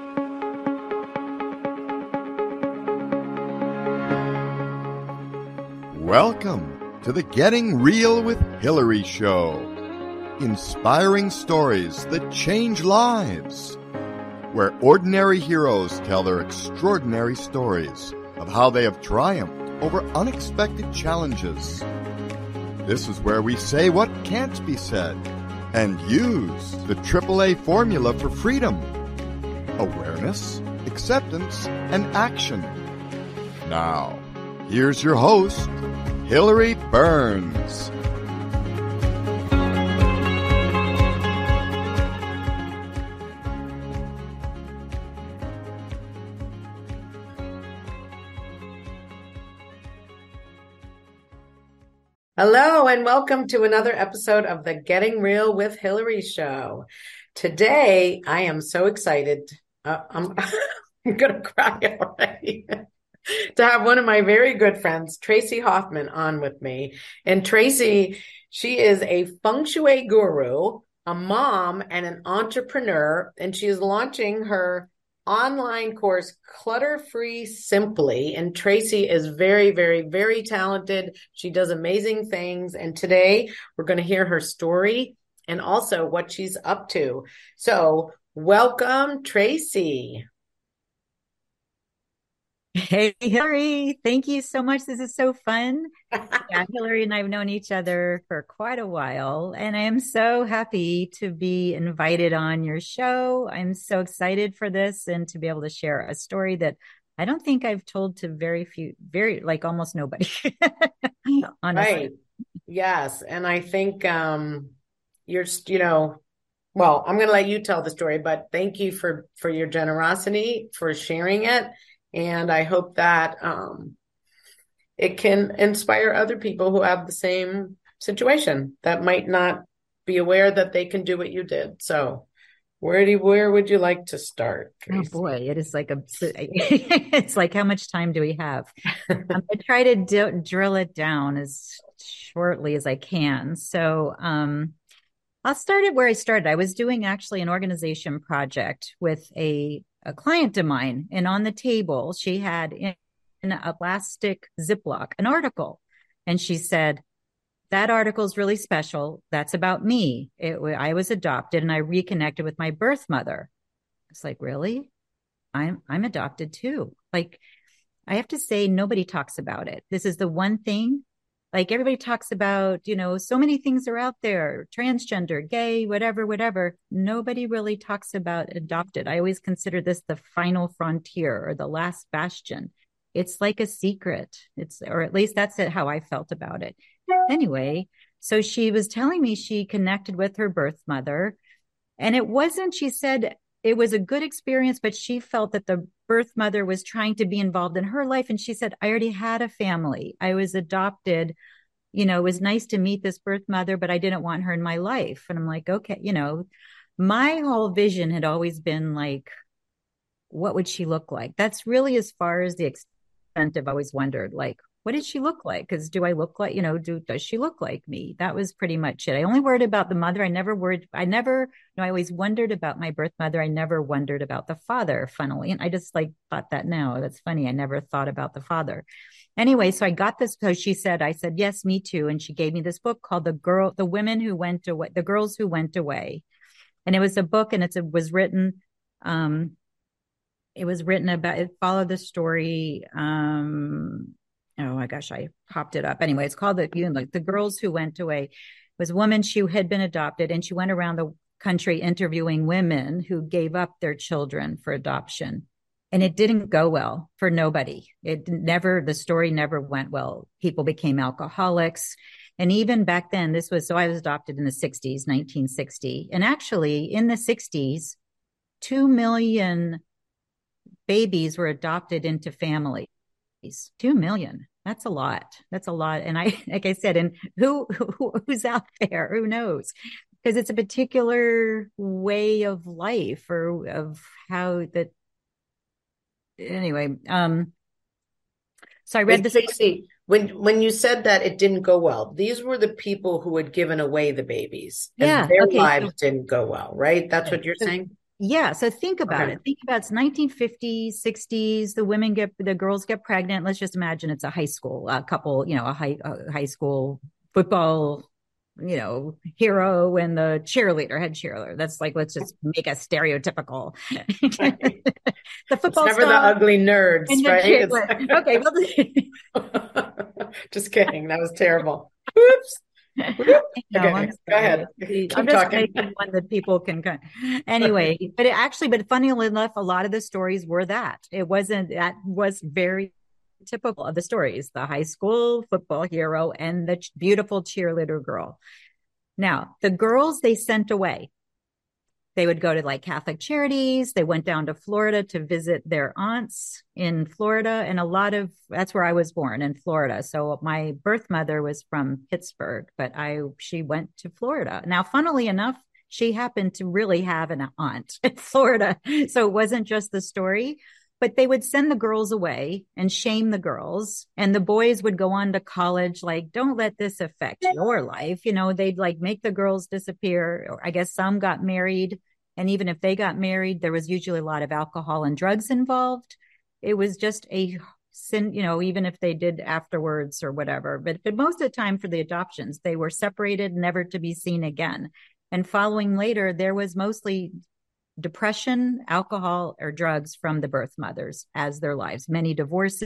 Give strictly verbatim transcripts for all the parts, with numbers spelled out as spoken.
Welcome to the Getting Real with Hillary show. Inspiring stories that change lives. Where ordinary heroes tell their extraordinary stories of how they have triumphed over unexpected challenges. This is where we say what can't be said and use the triple A formula for freedom. Awareness, acceptance, and action. Now, here's your host, Hillary Burns. Hello, and welcome to another episode of the Getting Real with Hillary show. Today, I am so excited. Uh, I'm, I'm going to cry already. To have one of my very good friends, Tracy Hoffman, on with me. And Tracy, she is a feng shui guru, a mom, and an entrepreneur. And she is launching her online course, Clutter Free Simply. And Tracy is very, very, very talented. She does amazing things. And today we're going to hear her story and also what she's up to. So welcome, Tracy. Hey, Hillary. Thank you so much. This is so fun. Yeah, Hillary and I have known each other for quite a while, and I am so happy to be invited on your show. I'm so excited for this and to be able to share a story that I don't think I've told to very few, very, like almost nobody. Honestly. Right. Yes. And I think um, you're, you know, well, I'm going to let you tell the story, but thank you for, for your generosity, for sharing it. And I hope that um, it can inspire other people who have the same situation that might not be aware that they can do what you did. So where do you, where would you like to start, Tracy? Oh boy, it is like a, it's like, how much time do we have? I'm going to try to d- drill it down as shortly as I can. So um, I'll start at where I started. I was doing actually an organization project with a a client of mine, and on the table, she had in a plastic Ziploc an article. And she said, that article is really special. That's about me. It, I was adopted and I reconnected with my birth mother. It's like, really? I'm, I'm adopted too. Like, I have to say, nobody talks about it. This is the one thing. Like, everybody talks about, you know, so many things are out there, transgender, gay, whatever, whatever. Nobody really talks about adopted. I always consider this the final frontier or the last bastion. It's like a secret. It's, or at least that's it, how I felt about it. Anyway, so she was telling me she connected with her birth mother, and it wasn't, she said, it was a good experience, but she felt that the birth mother was trying to be involved in her life. And she said, I already had a family. I was adopted. You know, it was nice to meet this birth mother, but I didn't want her in my life. And I'm like, okay, you know, my whole vision had always been like, what would she look like? That's really as far as the extent I've always wondered, like, what did she look like? Because do I look like, you know, do does she look like me? That was pretty much it. I only worried about the mother. I never worried. I never, you know, I always wondered about my birth mother. I never wondered about the father, funnily. And I just like thought that now. That's funny. I never thought about the father. Anyway, so I got this. So she said, I said, yes, me too. And she gave me this book called The Girl, The Women Who Went Away, The Girls Who Went Away. And it was a book, and it's, it was written, um, it was written about, it followed the story, um, oh my gosh, I popped it up. Anyway, it's called the, you know, like The Girls Who Went Away. It was a woman, she had been adopted, and she went around the country interviewing women who gave up their children for adoption. And it didn't go well for nobody. It never, the story never went well. People became alcoholics. And even back then, this was, so I was adopted in the sixties, nineteen sixty. And actually in the sixties, two million babies were adopted into families. Two million. That's a lot. That's a lot. And I, like I said, and who, who who's out there? Who knows? Because it's a particular way of life or of how that. Anyway, um, so I read Wait, this. Tracy, when when you said that it didn't go well, these were the people who had given away the babies, and Yeah. their Okay. lives So, didn't go well, right? That's right. what you're So, saying? Yeah. So think about Okay. it. Think about it's nineteen fifties, sixties. The women get, the girls get pregnant. Let's just imagine it's a high school, a couple, you know, a high, a high school football, you know, hero and the cheerleader, head cheerleader. That's like, let's just make a stereotypical. Right. The It's football never the star ugly nerds, and the right? It's cheerleader. Okay. Well, just kidding. That was terrible. Oops. Whoop. no, Okay, I'm go sorry. ahead. See, I'm Keep just talking. making one that people can kind of, anyway, but it actually, but funnily enough, a lot of the stories were that. It wasn't, that was very typical of the stories, the high school football hero and the ch- beautiful cheerleader girl. Now, the girls they sent away, they would go to like Catholic charities. They went down to Florida to visit their aunts in Florida. And a lot of, that's where I was born, in Florida. So my birth mother was from Pittsburgh, but I, she went to Florida. Now, funnily enough, she happened to really have an aunt in Florida. So it wasn't just the story, but they would send the girls away and shame the girls. And the boys would go on to college. Like, don't let this affect your life. You know, they'd like make the girls disappear. Or I guess some got married. And even if they got married, there was usually a lot of alcohol and drugs involved. It was just a sin, you know, even if they did afterwards or whatever. But, but most of the time for the adoptions, they were separated, never to be seen again. And following later, there was mostly depression, alcohol, or drugs from the birth mothers as their lives. Many divorces.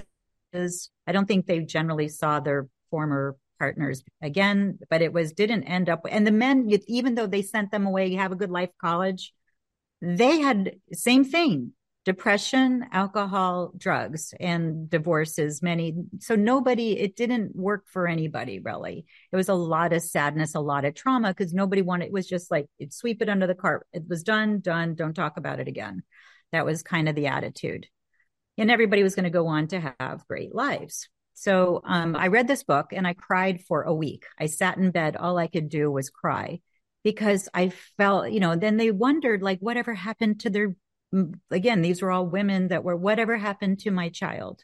I don't think they generally saw their former partners again, but it was didn't end up. And the men, even though they sent them away, have a good life, college, they had same thing: depression, alcohol, drugs, and divorces. Many, so nobody. It didn't work for anybody really. It was a lot of sadness, a lot of trauma because nobody wanted. It was just like it sweep it under the carpet. It was done, done. Don't talk about it again. That was kind of the attitude, and everybody was going to go on to have great lives. So um, I read this book and I cried for a week. I sat in bed. All I could do was cry because I felt, you know, then they wondered like, whatever happened to their, again, these were all women that were, whatever happened to my child.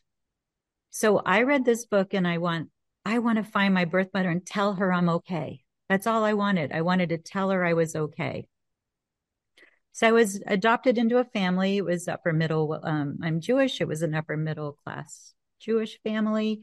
So I read this book and I want, I want to find my birth mother and tell her I'm okay. That's all I wanted. I wanted to tell her I was okay. So I was adopted into a family. It was upper middle. Um, I'm Jewish. It was an upper middle class Jewish family.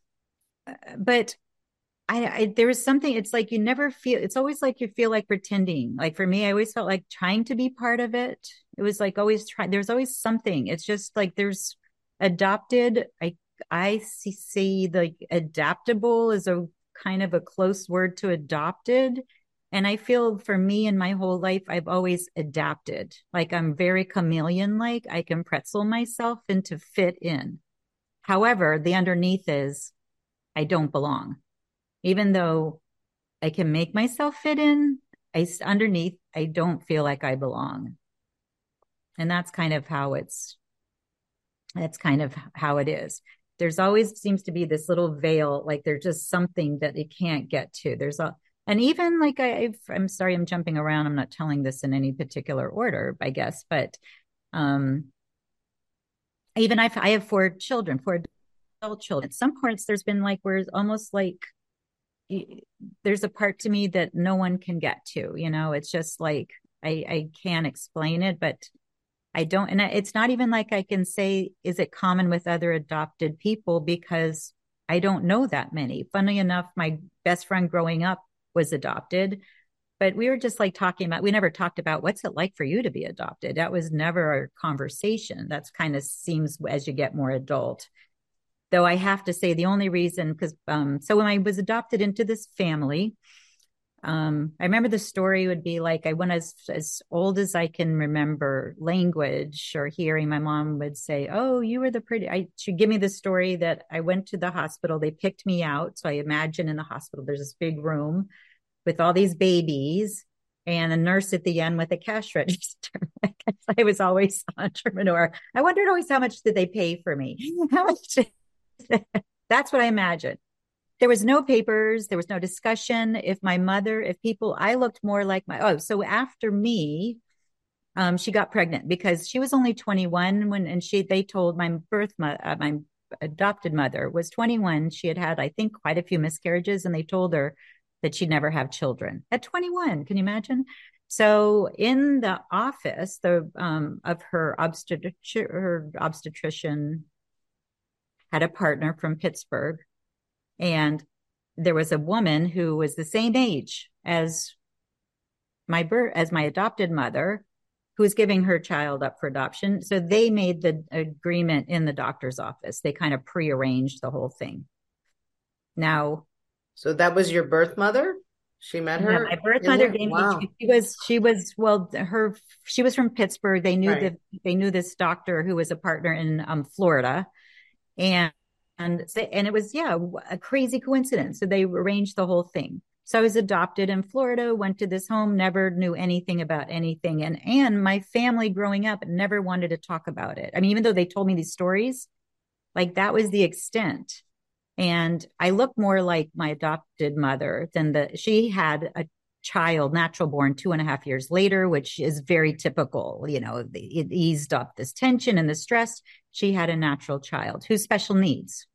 But I, I, there was something, it's like, you never feel, it's always like you feel like pretending. Like for me, I always felt like trying to be part of it. It was like always trying, there's always something. It's just like, there's adopted. I, I see, see the adaptable is a kind of a close word to adopted. And I feel for me in my whole life, I've always adapted. Like I'm very chameleon-like. I can pretzel myself into fit in. However, the underneath is I don't belong. Even though I can make myself fit in, I underneath, I don't feel like I belong. And that's kind of how it's, that's kind of how it is. There's always seems to be this little veil, like there's just something that it can't get to. There's a, and even like I, I've, I'm sorry, I'm jumping around. I'm not telling this in any particular order, I guess, but um, even I've, I have four children, four adult children. At some parts, there's been like, where it's almost like, there's a part to me that no one can get to, you know, it's just like, I, I can't explain it, but I don't, and it's not even like I can say, is it common with other adopted people? Because I don't know that many. Funnily enough, my best friend growing up was adopted, but we were just like talking about, we never talked about what's it like for you to be adopted. That was never a conversation. That's kind of seems as you get more adult. Though I have to say the only reason, because um, so when I was adopted into this family, um, I remember the story would be like I went as as old as I can remember language or hearing. My mom would say, "Oh, you were the pretty." I she'd give me the story that I went to the hospital. They picked me out, so I imagine in the hospital there's this big room with all these babies and a nurse at the end with a cash register. I was always an entrepreneur. I wondered always how much did they pay for me? How much? That's what I imagined. There was no papers. There was no discussion. If my mother, if people, I looked more like my, oh, so after me, um, she got pregnant because she was only twenty-one when, and she, they told my birth mother, uh, my adopted mother was twenty-one. She had had, I think, quite a few miscarriages, and they told her that she'd never have children at twenty-one. Can you imagine? So in the office, the um, of her obstetric her obstetrician had a partner from Pittsburgh, and there was a woman who was the same age as my birth as my adopted mother, who was giving her child up for adoption. So they made the agreement in the doctor's office. They kind of prearranged the whole thing. Now, so that was your birth mother? She met her? Yeah, my birth mother gave wow. me, she was, she was, well, her, she was from Pittsburgh. They knew right. that they knew this doctor who was a partner in um, Florida. And, and, and it was, yeah, a crazy coincidence. So they arranged the whole thing. So I was adopted in Florida, went to this home, never knew anything about anything. And, and my family growing up never wanted to talk about it. I mean, even though they told me these stories, like that was the extent. And I look more like my adopted mother than the, she had a child, natural born, two and a half years later, which is very typical. You know, it eased up this tension and the stress. She had a natural child who's special needs.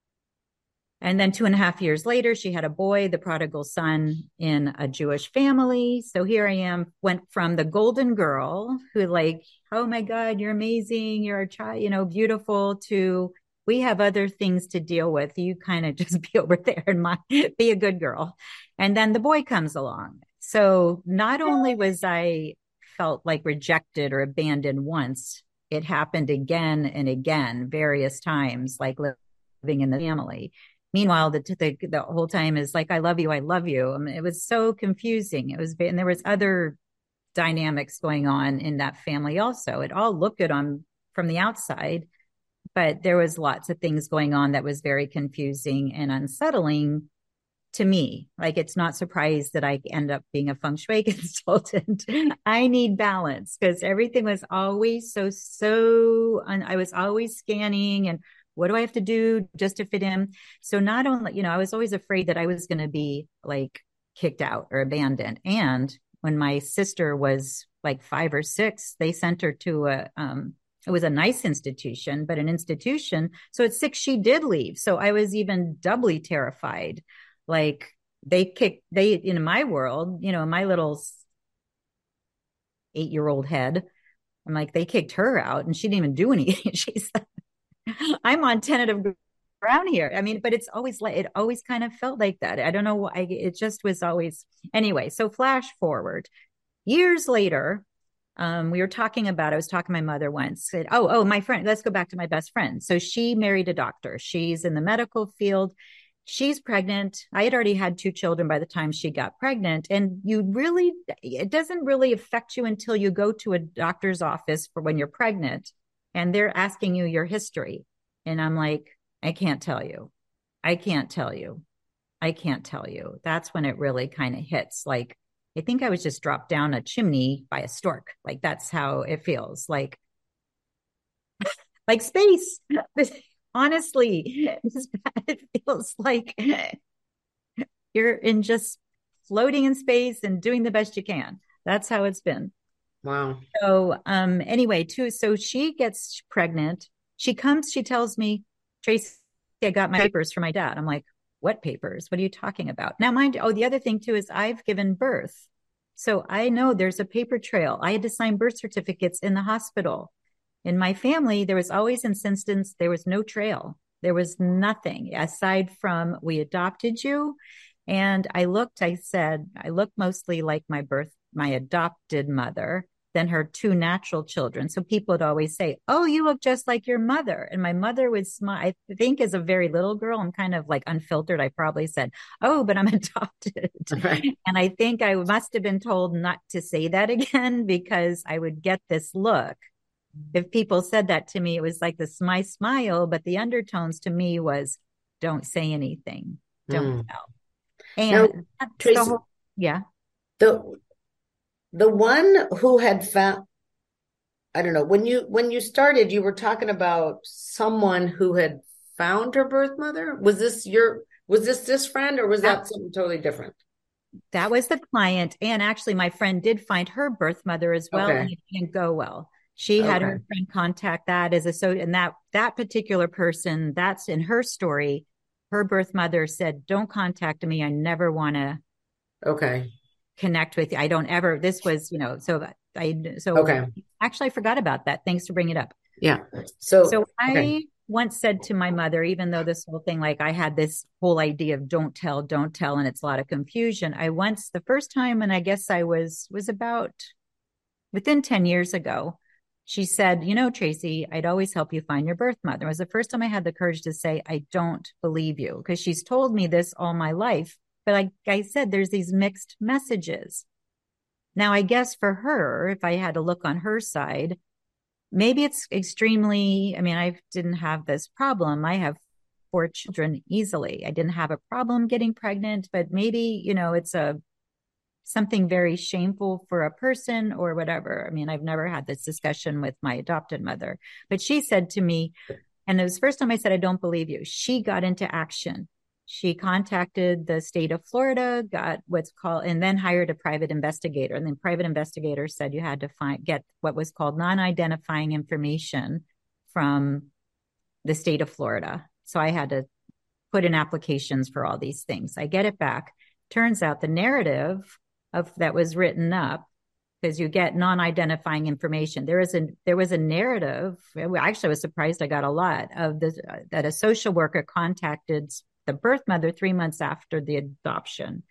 And then two and a half years later, she had a boy, the prodigal son in a Jewish family. So here I am, went from the golden girl who like, oh my God, you're amazing. You're a child, you know, beautiful, to we have other things to deal with. You kind of just be over there and my, be a good girl. And then the boy comes along. So not only was I felt like rejected or abandoned once, it happened again and again, various times, like living in the family. Meanwhile, the, the the whole time is like, I love you, I love you. I mean, it was so confusing. It was, and there was other dynamics going on in that family also. It all looked good on from the outside, but there was lots of things going on that was very confusing and unsettling to me. Like, it's not surprised that I end up being a feng shui consultant. I need balance because everything was always so, so, and I was always scanning and what do I have to do just to fit in? So not only, you know, I was always afraid that I was going to be like kicked out or abandoned. And when my sister was like five or six, they sent her to a, um, it was a nice institution, but an institution. So at six, she did leave. So I was even doubly terrified. Like they kicked, they, in my world, you know, my little eight year old head, I'm like, they kicked her out and she didn't even do anything. She's I'm on tentative ground here. I mean, but it's always like, it always kind of felt like that. I don't know why. It just was always, anyway. So flash forward years later, um, we were talking about, I was talking to my mother once, said, oh, oh, my friend, let's go back to my best friend. So she married a doctor. She's in the medical field. She's pregnant. I had already had two children by the time she got pregnant. And you really, it doesn't really affect you until you go to a doctor's office for when you're pregnant. And they're asking you your history. And I'm like, I can't tell you. I can't tell you. I can't tell you. That's when it really kind of hits. Like, I think I was just dropped down a chimney by a stork. Like, that's how it feels. Like, like space. Honestly, it feels like you're in just floating in space and doing the best you can. That's how it's been. Wow. So, um, anyway, too, so she gets pregnant. She comes, she tells me, Tracy, I got my papers for my dad. I'm like, what papers? What are you talking about? Now, mind, oh, the other thing too, is I've given birth. So I know there's a paper trail. I had to sign birth certificates in the hospital. In my family, there was always an instance, there was no trail. There was nothing aside from we adopted you. And I looked, I said, I look mostly like my birth my adopted mother than her two natural children. So people would always say, oh, you look just like your mother. And my mother would smile. I think as a very little girl, I'm kind of like unfiltered. I probably said, oh, but I'm adopted. Right. And I think I must have been told not to say that again because I would get this look. If people said that to me, it was like this, my smile, but the undertones to me was, don't say anything. Don't mm. tell. And now, Tracy, the whole, yeah. The, The one who had found, I don't know, when you when you started, you were talking about someone who had found her birth mother. Was this your, was this this friend or was that, that something totally different? That was the client. And actually my friend did find her birth mother as well. Okay. And it didn't go well. She had okay. her friend contact that as a, so, and that, that particular person, that's in her story. Her birth mother said, don't contact me. I never want to. Okay. connect with you. I don't ever, this was, you know, so I, so Okay. actually I forgot about that. Thanks for bringing it up. Yeah. So, So I okay. once said to my mother, even though this whole thing, like I had this whole idea of don't tell, don't tell, and it's a lot of confusion. I once, the first time, and I guess I was, was about within ten years ago, she said, you know, Tracy, I'd always help you find your birth mother. It was the first time I had the courage to say, I don't believe you, because she's told me this all my life. But like I said, there's these mixed messages. Now, I guess for her, if I had to look on her side, maybe it's extremely, I mean, I didn't have this problem. I have four children easily. I didn't have a problem getting pregnant, but maybe, you know, it's a something very shameful for a person or whatever. I mean, I've never had this discussion with my adopted mother, but she said to me, and it was the first time I said, I don't believe you. She got into action. She contacted the state of Florida, got what's called, and then hired a private investigator. And then private investigator said you had to find, get what was called non-identifying information from the state of Florida. So I had to put in applications for all these things. I get it back. Turns out the narrative of that was written up, because you get non-identifying information. There is a there was a narrative. Actually, I was surprised I got a lot of this, uh, that a social worker contacted the birth mother three months after the adoption.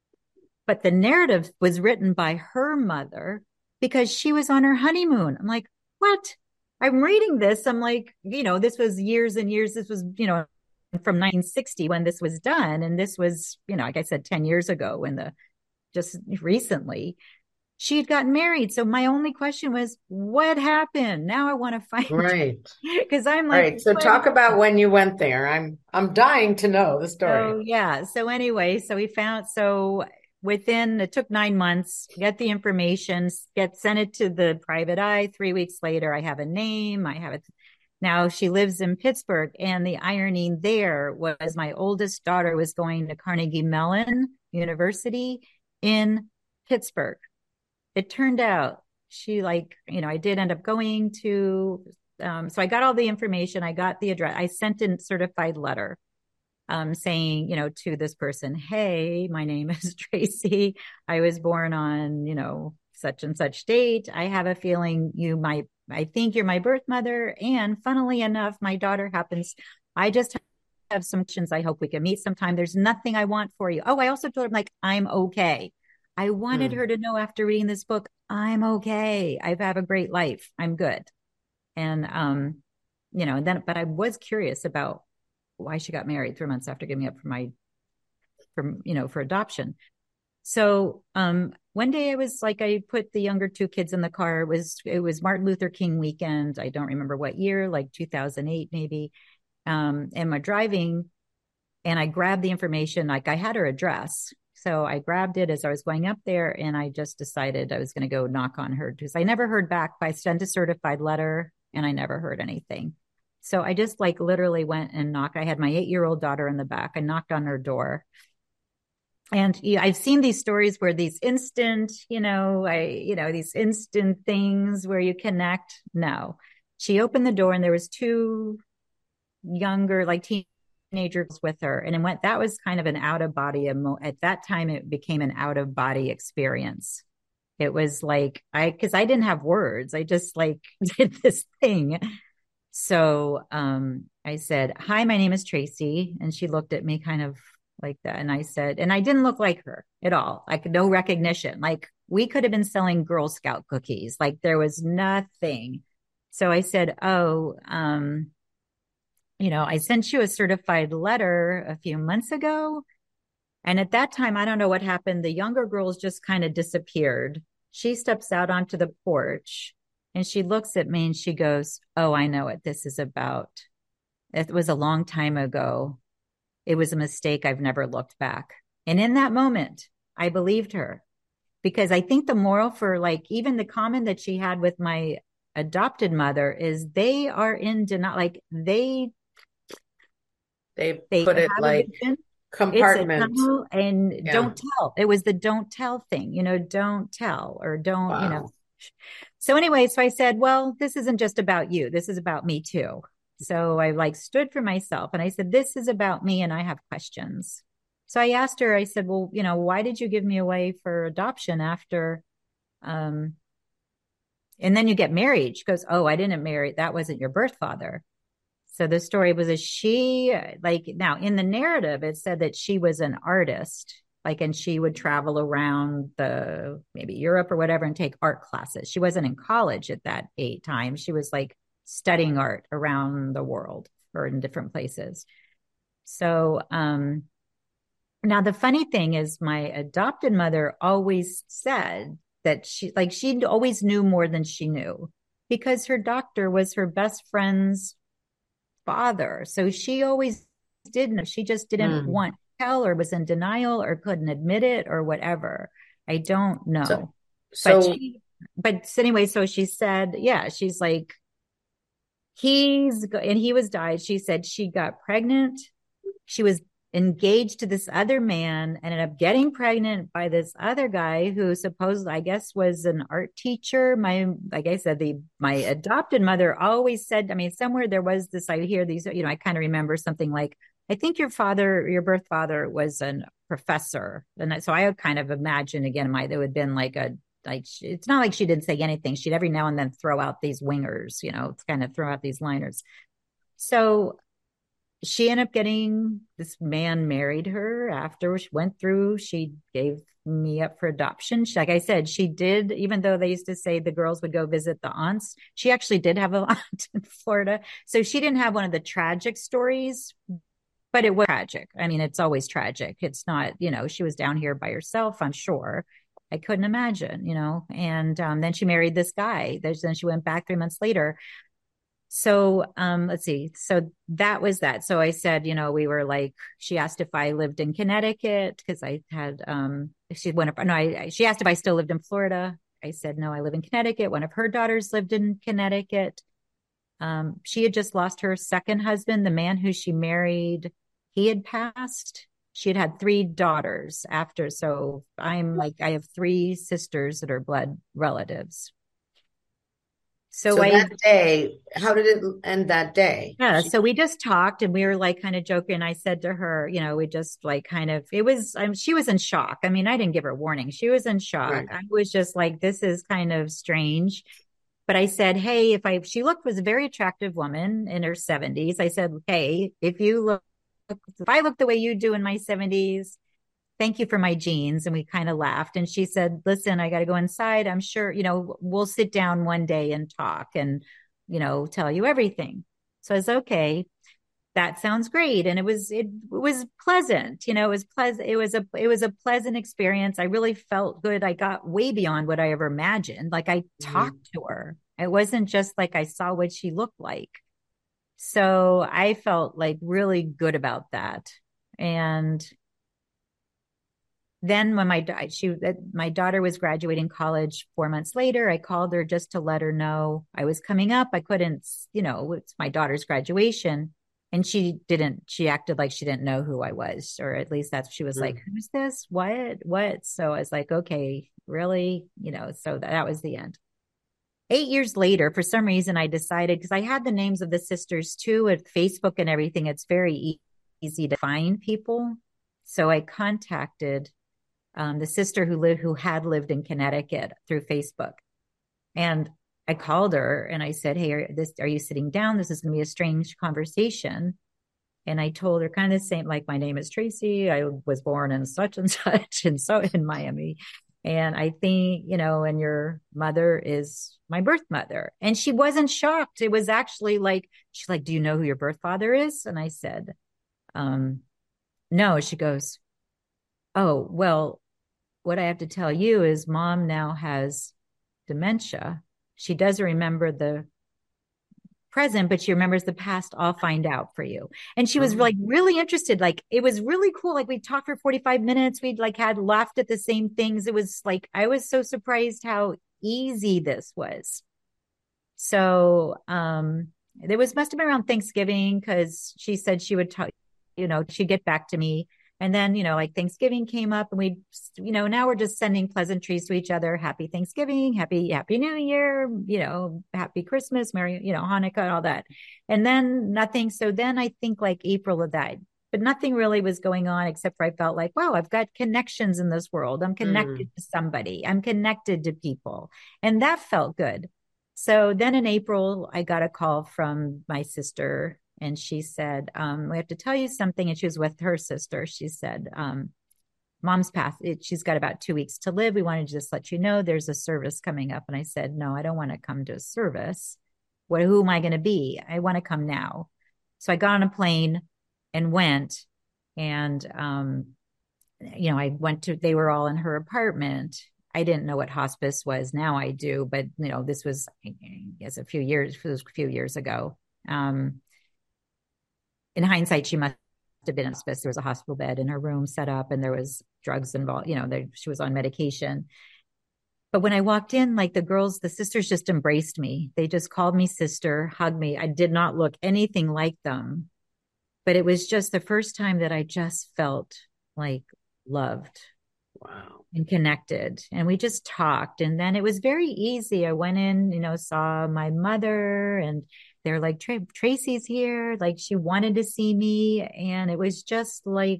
But the narrative was written by her mother because she was on her honeymoon. I'm like, what? I'm reading this. I'm like, you know, this was years and years. This was, you know, from nineteen sixty when this was done. And this was, you know, like I said, ten years ago when the, just recently, she had gotten married. So my only question was, what happened? Now I want to find Right. Because I'm like, right. So talk about when you went there. I'm I'm dying to know the story. So yeah. So anyway, so we found, so within, it took nine months, get the information, get sent it to the private eye. Three weeks later, I have a name. I have it. Now she lives in Pittsburgh. And the irony there was my oldest daughter was going to Carnegie Mellon University in Pittsburgh. It turned out she like, you know, I did end up going to, um, so I got all the information. I got the address. I sent in certified letter, um, saying, you know, to this person, hey, my name is Tracy. I was born on, you know, such and such date. I have a feeling you might, I think you're my birth mother. And funnily enough, my daughter happens, I just have some questions. I hope we can meet sometime. There's nothing I want for you. Oh, I also told her, like, I'm okay. I wanted hmm. her to know after reading this book, I'm okay. I have a great life. I'm good. And, um, you know, and then, but I was curious about why she got married three months after giving me up for my, for, you know, for adoption. So, um, one day I was like, I put the younger two kids in the car. It was, it was Martin Luther King weekend. I don't remember what year, like two thousand eight, maybe. Um, and we're driving and I grabbed the information, like I had her address. So I grabbed it as I was going up there and I just decided I was going to go knock on her because I never heard back. I sent a certified letter and I never heard anything. So I just like literally went and knocked. I had my eight-year-old daughter in the back. I knocked on her door. And yeah, I've seen these stories where these instant, you know, I, you know, these instant things where you connect. No, she opened the door and there was two younger, like teenagers with her. And it went, that was kind of an out of body. Emo- at that time, it became an out of body experience. It was like, I, cause I didn't have words. I just like did this thing. So, um, I said, hi, my name is Tracy. And she looked at me kind of like that. And I said, and I didn't look like her at all. Like no recognition. Like we could have been selling Girl Scout cookies. Like there was nothing. So I said, oh, um, you know, I sent you a certified letter a few months ago. And at that time, I don't know what happened. The younger girls just kind of disappeared. She steps out onto the porch and she looks at me and she goes, oh, I know what this is about. It was a long time ago. It was a mistake. I've never looked back. And in that moment, I believed her because I think the moral for like even the comment that she had with my adopted mother is they are in denial. Like they, they, they put it like compartment and yeah. Don't tell. It was the don't tell thing, you know, don't tell or don't, wow. You know. So anyway, so I said, well, this isn't just about you. This is about me too. So I like stood for myself and I said, this is about me and I have questions. So I asked her, I said, well, you know, why did you give me away for adoption after, um, and then you get married? She goes, oh, I didn't marry. That wasn't your birth father. So the story was that she, like, now in the narrative, it said that she was an artist, like, and she would travel around the maybe Europe or whatever and take art classes. She wasn't in college at that eight time. She was like studying art around the world or in different places. So, um, now the funny thing is my adopted mother always said that she, like, she always knew more than she knew because her doctor was her best friend's father. So she always did know. She just didn't Mm. want to tell or was in denial or couldn't admit it or whatever. I don't know. So, so but she, but anyway, so she said, yeah, she's like, he's, and he was died. She said she got pregnant. She was engaged to this other man, ended up getting pregnant by this other guy who supposedly, I guess, was an art teacher. My, like I said, the, my adopted mother always said, I mean, somewhere there was this, I hear these, you know, I kind of remember something like, I think your father, your birth father was a professor. And so I kind of imagine again, my, there would have been like a, like, it's not like she didn't say anything. She'd every now and then throw out these wingers, you know, kind of throw out these liners. So she ended up getting, this man married her after she went through, she gave me up for adoption. She, like I said, she did, even though they used to say the girls would go visit the aunts, she actually did have an aunt in Florida. So she didn't have one of the tragic stories, but it was tragic. I mean, it's always tragic. It's not, you know, she was down here by herself, I'm sure. I couldn't imagine, you know, and um, then she married this guy. There's, then she went back three months later. So, um, let's see. So that was that. So I said, you know, we were like, she asked if I lived in Connecticut because I had, um, she went up, no, I, she asked if I still lived in Florida. I said, no, I live in Connecticut. One of her daughters lived in Connecticut. Um, she had just lost her second husband, the man who she married. He had passed. She had had three daughters after. So I'm like, I have three sisters that are blood relatives. So, so I, that day, how did it end that day? yeah, She- so we just talked and we were like kind of joking. I said to her, you know, we just like kind of, it was, um, she was in shock. I mean, I didn't give her warning. She was in shock. Right. I was just like, this is kind of strange. But I said, hey, if I, she looked, was a very attractive woman in her seventies. I said, hey, if you look, if I look the way you do in my seventies, thank you for my genes. And we kind of laughed. And she said, listen, I got to go inside. I'm sure, you know, we'll sit down one day and talk and, you know, tell you everything. So I was okay. That sounds great. And it was, it, it was pleasant, you know, it was pleasant. It was a, it was a pleasant experience. I really felt good. I got way beyond what I ever imagined. Like I Mhm. talked to her. It wasn't just like I saw what she looked like. So I felt like really good about that. And then when my she my daughter was graduating college four months later, I called her just to let her know I was coming up. I couldn't, you know, it's my daughter's graduation. And she didn't, she acted like she didn't know who I was, or at least that's, she was Mm. like, who's this? What? What? So I was like, okay, really? You know, so that, that was the end. Eight years later, for some reason, I decided, because I had the names of the sisters too at Facebook and everything. It's very e- easy to find people. So I contacted um, the sister who lived, who had lived in Connecticut through Facebook. And I called her and I said, hey, are, this, are you sitting down? This is going to be a strange conversation. And I told her kind of the same, like, my name is Tracy. I was born in such and such and so in Miami. And I think, you know, and your mother is my birth mother. And she wasn't shocked. It was actually like, she's like, do you know who your birth father is? And I said, um, no. She goes, oh, well, what I have to tell you is mom now has dementia. She doesn't remember the present, but she remembers the past. I'll find out for you. And she was Oh. like really interested. Like it was really cool. Like we talked for forty-five minutes. We'd like had laughed at the same things. It was like, I was so surprised how easy this was. So, um, there was, must've been around Thanksgiving, because she said she would talk, you know, she'd get back to me. And then, you know, like Thanksgiving came up and we, you know, now we're just sending pleasantries to each other. Happy Thanksgiving, happy, happy New Year, you know, happy Christmas, Merry, you know, Hanukkah and all that. And then nothing. So then I think like April of that, but nothing really was going on except for I felt like, wow, I've got connections in this world. I'm connected mm. to somebody. I'm connected to people. And that felt good. So then in April, I got a call from my sister and she said, um, we have to tell you something. And she was with her sister. She said, um, Mom's passed. She's got about two weeks to live. We wanted to just let you know there's a service coming up. And I said, no, I don't want to come to a service. What, who am I going to be? I want to come now. So I got on a plane and went. And, um, you know, I went to, they were all in her apartment. I didn't know what hospice was. Now I do. But, you know, this was, I guess, a few years, it was a few years ago. Um, in hindsight, she must have been in hospice. There was a hospital bed in her room set up and there was drugs involved. You know, there, she was on medication. But when I walked in, like the girls, the sisters just embraced me. They just called me sister, hugged me. I did not look anything like them. But it was just the first time that I just felt like loved. Wow. And connected. And we just talked. And then it was very easy. I went in, you know, saw my mother and they're like, Tra- Tracy's here. Like she wanted to see me. And it was just like,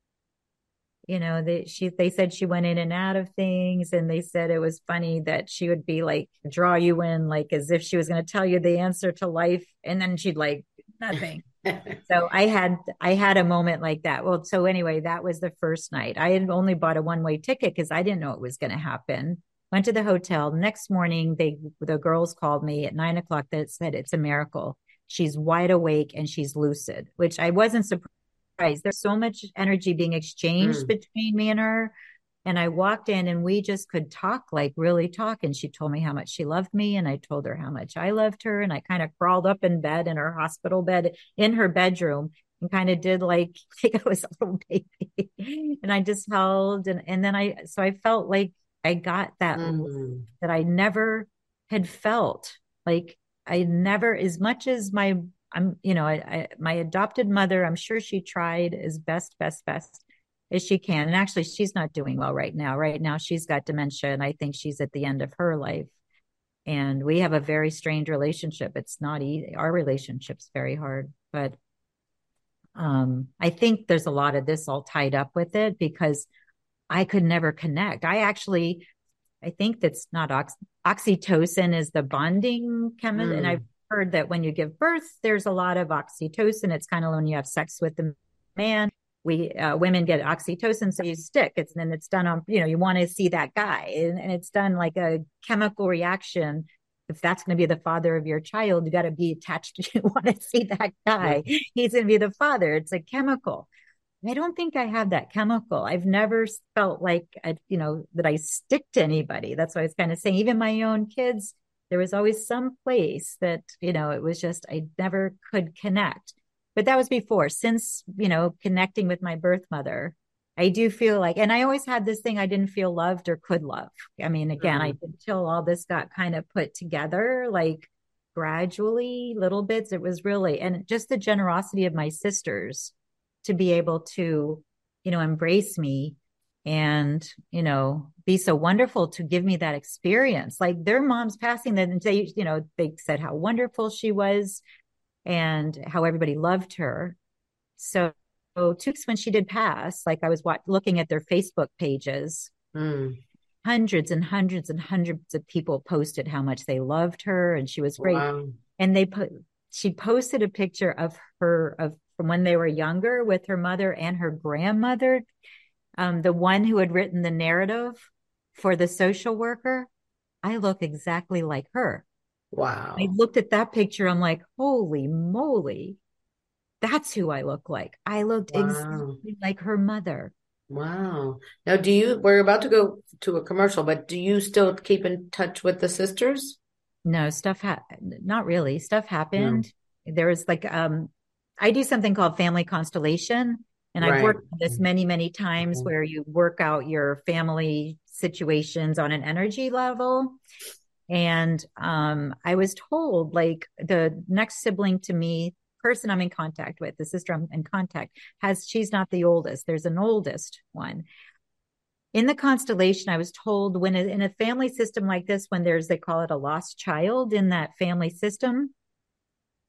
you know, they, she, they said she went in and out of things. And they said it was funny that she would be like, draw you in, like as if she was going to tell you the answer to life. And then she'd like, nothing. So I had, I had a moment like that. Well, so anyway, that was the first night. I had only bought a one-way ticket because I didn't know it was going to happen. Went to the hotel. Next morning, they, the girls called me at nine o'clock that said, it's a miracle. She's wide awake and she's lucid, which I wasn't surprised. There's so much energy being exchanged mm. between me and her. And I walked in and we just could talk, like really talk. And she told me how much she loved me. And I told her how much I loved her. And I kind of crawled up in bed in her hospital bed in her bedroom and kind of did like, like I was a little baby. And I just held and, and then I, so I felt like I got that, mm. that I never had felt. Like I never, as much as my, I'm, you know, I, I my adopted mother, I'm sure she tried as best, best, best as she can. And actually, she's not doing well right now. Right now, she's got dementia, and I think she's at the end of her life. And we have a very strained relationship. It's not easy. Our relationship's very hard. But um, I think there's a lot of this all tied up with it because I could never connect. I actually, I think that's not ox- oxytocin is the bonding chemical. Mm. And I've heard that when you give birth, there's a lot of oxytocin. It's kind of when you have sex with the man. We, uh, women get oxytocin, so you stick. It's, and it's done on, you know, you want to see that guy and, and it's done like a chemical reaction. If that's going to be the father of your child, you got to be attached to, you want to see that guy. Yeah. He's going to be the father. It's a chemical. I don't think I have that chemical. I've never felt like, I, you know, that I stick to anybody. That's what I was kind of saying. Even my own kids, there was always some place that, you know, it was just, I never could connect. But that was before. Since, you know, connecting with my birth mother, I do feel like, and I always had this thing I didn't feel loved or could love. I mean, again, mm-hmm. I until all this got kind of put together, like gradually, little bits, it was really, and just the generosity of my sisters to be able to, you know, embrace me and, you know, be so wonderful to give me that experience. Like their mom's passing them and they, you know, they said how wonderful she was and how everybody loved her. So, so two weeks when she did pass, like I was watch, looking at their Facebook pages, mm. hundreds and hundreds and hundreds of people posted how much they loved her and she was great. Wow. And they put, she posted a picture of her, of from when they were younger with her mother and her grandmother, um, the one who had written the narrative for the social worker. I look exactly like her. Wow. I looked at that picture. I'm like, holy moly. That's who I look like. I looked wow. exactly like her mother. Wow. Now, do you, we're about to go to a commercial, but do you still keep in touch with the sisters? No, stuff, ha- not really. Stuff happened. No. There was like, um, I do something called family constellation. And right. I've worked on this many, many times mm-hmm. where you work out your family situations on an energy level. And um, I was told, like, the next sibling to me, person I'm in contact with, the sister I'm in contact, has, she's not the oldest. There's an oldest one. In the constellation, I was told when in a family system like this, when there's, they call it a lost child in that family system,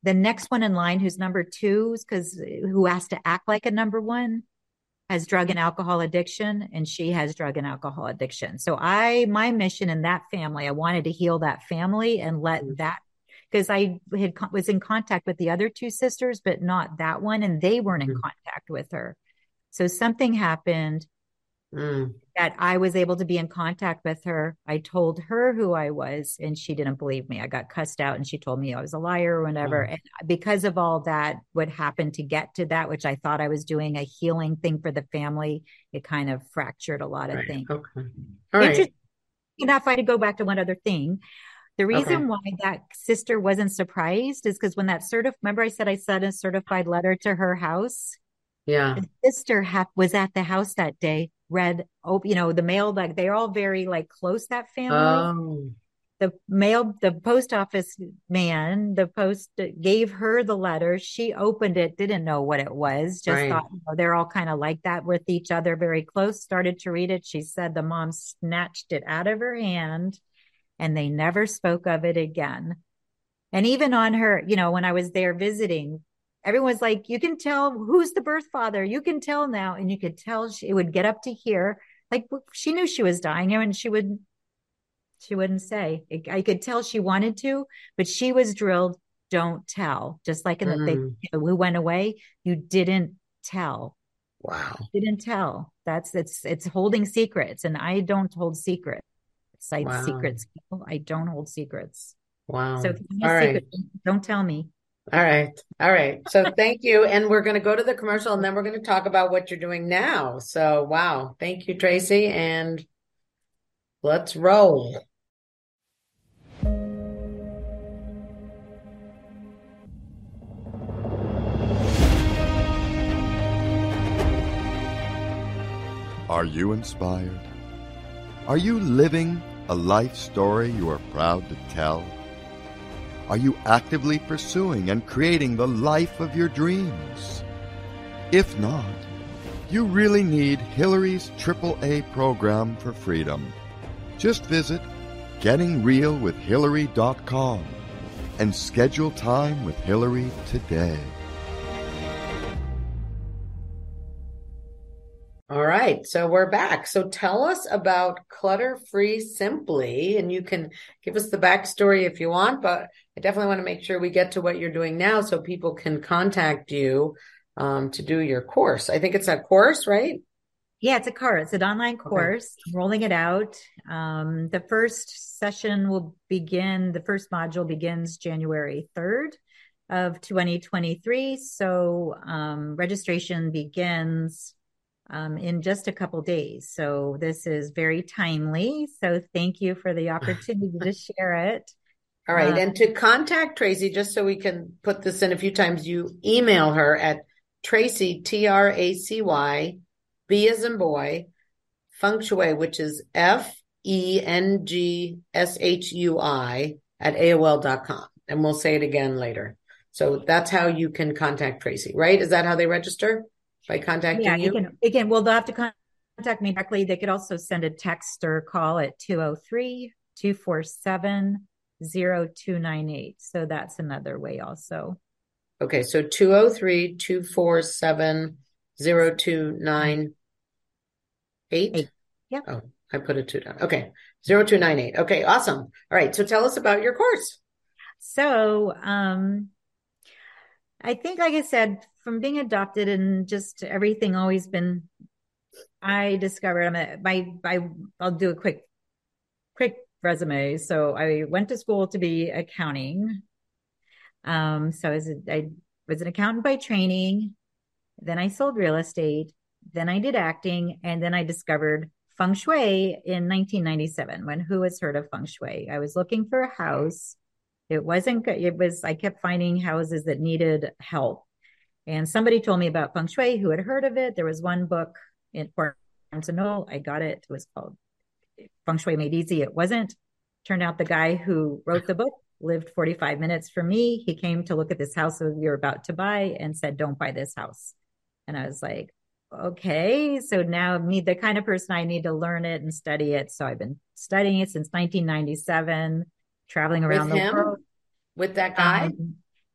the next one in line, who's number two, because who has to act like a number one, has drug and alcohol addiction, and she has drug and alcohol addiction. So I, my mission in that family, I wanted to heal that family and let mm-hmm. that, because I had was in contact with the other two sisters, but not that one, and they weren't mm-hmm. in contact with her. So something happened mm. that I was able to be in contact with her. I told her who I was, and she didn't believe me. I got cussed out, and she told me I was a liar or whatever. Mm. And because of all that, what happened to get to that, which I thought I was doing a healing thing for the family, it kind of fractured a lot of right. things. Okay. All right. Enough, I had to go back to one other thing. The reason okay. why that sister wasn't surprised is because when that certif, remember I said I sent a certified letter to her house? Yeah. The sister ha- was at the house that day, read, oh, you know, the mail, like they're all very like close, that family. Oh. The mail, the post office man, the post gave her the letter. She opened it, didn't know what it was, just right. thought, you know, they're all kind of like that with each other, very close, started to read it. She said the mom snatched it out of her hand and they never spoke of it again. And even on her, you know, when I was there visiting, everyone's like, you can tell who's the birth father. You can tell now. And you could tell she, it would get up to here. Like she knew she was dying and she would, she wouldn't say. It, I could tell she wanted to, but she was drilled. Don't tell. Just like in the, mm. they, you know, we went away. You didn't tell. Wow. You didn't tell. That's, it's, it's holding secrets. And I don't hold secrets. I wow. secrets. I don't hold secrets. Wow. So if you have a All secret, right. don't tell me. All right. All right. So thank you. And we're going to go to the commercial and then we're going to talk about what you're doing now. So, wow. Thank you, Tracy. And let's roll. Are you inspired? Are you living a life story you are proud to tell? Are you actively pursuing and creating the life of your dreams? If not, you really need Hillary's triple A program for freedom. Just visit getting real with hillary dot com and schedule time with Hillary today. All right, so we're back. So tell us about Clutter Free Simply, and you can give us the backstory if you want, but I definitely want to make sure we get to what you're doing now so people can contact you um, to do your course. I think it's a course, right? Yeah, it's a course. It's an online course. Okay. I'm rolling it out. Um, the first session will begin, the first module begins January third of twenty twenty-three. So um, registration begins Um, in just a couple days. So this is very timely. So thank you for the opportunity to share it. All right. Um, and to contact Tracy, just so we can put this in a few times, you email her at Tracy, T R A C Y, B as in boy, Feng Shui, which is F E N G S H U I at A O L dot com. And we'll say it again later. So that's how you can contact Tracy, right? Is that how they register? By contacting yeah, you? Can, again, well, they'll have to contact me directly. They could also send a text or call at two oh three, two four seven, oh two nine eight. So that's another way also. Okay, so two oh three, two four seven, oh two nine eight? Yeah. Oh, I put a two down. Okay, oh two nine eight. Okay, awesome. All right, so tell us about your course. So, um, I think, like I said, from being adopted and just everything always been, I discovered, I'm a, my, my, I'll do a quick, quick resume. So I went to school to be accounting. Um, so I was, a, I was an accountant by training. Then I sold real estate. Then I did acting. And then I discovered Feng Shui in nineteen ninety-seven, when who has heard of Feng Shui? I was looking for a house. It wasn't good. It was, I kept finding houses that needed help. And somebody told me about Feng Shui who had heard of it. There was one book in Barnes and Noble. I got it. It was called Feng Shui Made Easy. It wasn't. Turned out the guy who wrote the book lived forty-five minutes from me. He came to look at this house we were about to buy and said, don't buy this house. And I was like, okay. So now I'm the kind of person I need to learn it and study it. So I've been studying it since nineteen ninety-seven. Traveling around with the him? world With that guy? um,